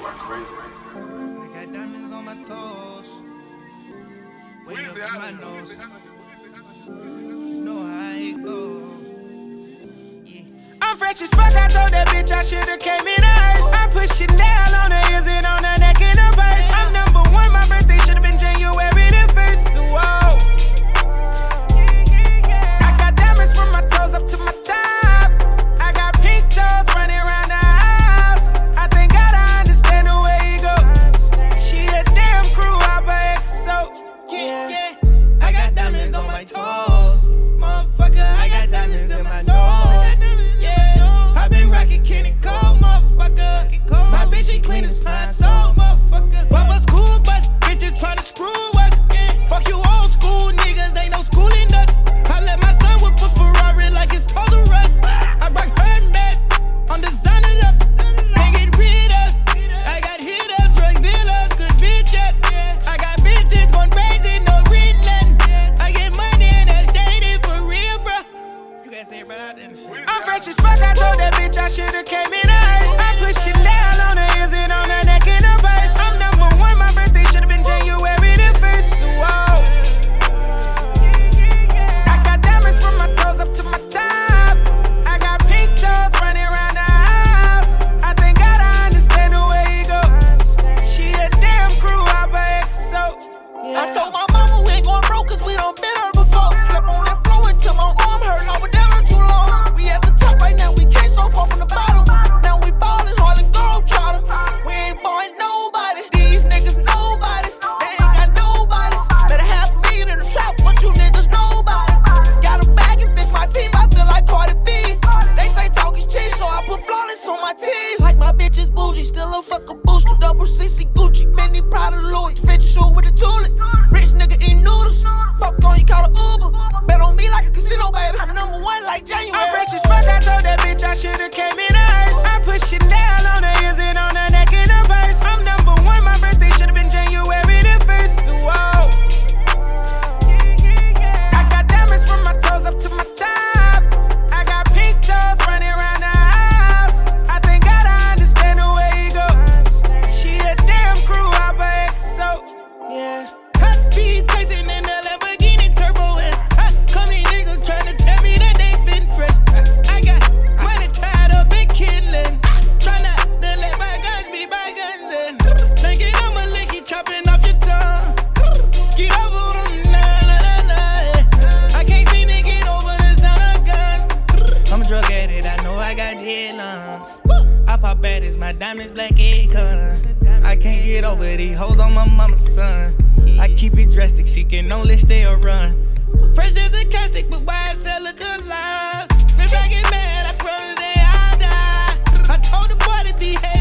crazy. I got diamonds on my toes. Way up in my nose. Know how it go. Yeah. I'm fresh as fuck, I told that bitch I should've came in hers. I put Chanel on her ears and on her neck in her purse. I'm number one, my birthday should've been January the 1st. Whoa. I got diamonds from my toes up to my top. I got pink toes running around the house. I think I understand the way you go. She a damn crew hopper XO. Yeah. I got diamonds on my toes. Motherfucker, I got diamonds in my nose. Yeah. I been rockin' Kenny Cole, motherfucker. My bitch, she clean as pine, so motherfucker. Pop a school bus, bitches tryna screw us. Fuck you old school niggas, ain't no schooling us. I let my son whip a Ferrari like it's Toys R Us. I rock her mess, I'm designing up. Can't get rid of. I got hitters, drug dealers, good bitches. I got bitches going crazy, no reading. I get money and that's shady for real, bro. You guys say it right out there and shit. I'm fresh as fuck, I told that bitch I should've came in hers. I put Chanel on her ears and on her neck in her purse. I'm number one, my birthday should've been January the 1st. Whoa. I got diamonds from my toes up to my top. I got pink toes running around the house. I think I understand the way you go. She a damn crew hopper XO. I told my mama we ain't going broke cause we done been her before. Slept on that floor until my arm hurt, I was down her too long. We at the top right now, we can't so far from the bottom. Now we ballin' Harlem Globetrotter. We ain't ballin' nobody. These niggas nobodies, they ain't got nobodies. Better half a million in the trap, but you niggas nobody. Got a bag and fix my team, I feel like Cardi B. They say talk is cheap, so I put flawless on my teeth. Like my bitch is bougie, still a fucking booster. Double CC Gucci, Fendi, Prada, Louis. Bitch shoe with a tulip. Rich nigga eat noodles. Fuck on you, call it Uber. Bet on me like a casino, baby. I'm number one like January. I'm fresh as fuck, I told that bitch I should've came in hers. I put Chanel on her ears and on her neck in her purse. I'm number one, my birthday should've been January the 1st. Whoa. I got diamonds from my toes up to my top. I got pink toes running around the house. I think I understand the way you go. She a damn crew hopper XO. Yeah. High speed chasing in the Lamborghini Turbo S. Come these niggas tryna tell me that they been fresh. I got money tied up in killing. Tryna to let bygones be bygones and thinking I'm a licky chopping off your tongue. Get over them, nah. I can't seem to get over the sound of guns. I'm a drug addict, I know I got dead lungs. I pop bad as my diamonds black egg gun. I can't get over these hoes on my mama's son. I keep it drastic, she can only stay or run. Fresh as a castic, but why I sell look alive? If I get mad, I promise that I'll die. I told the boy to behave.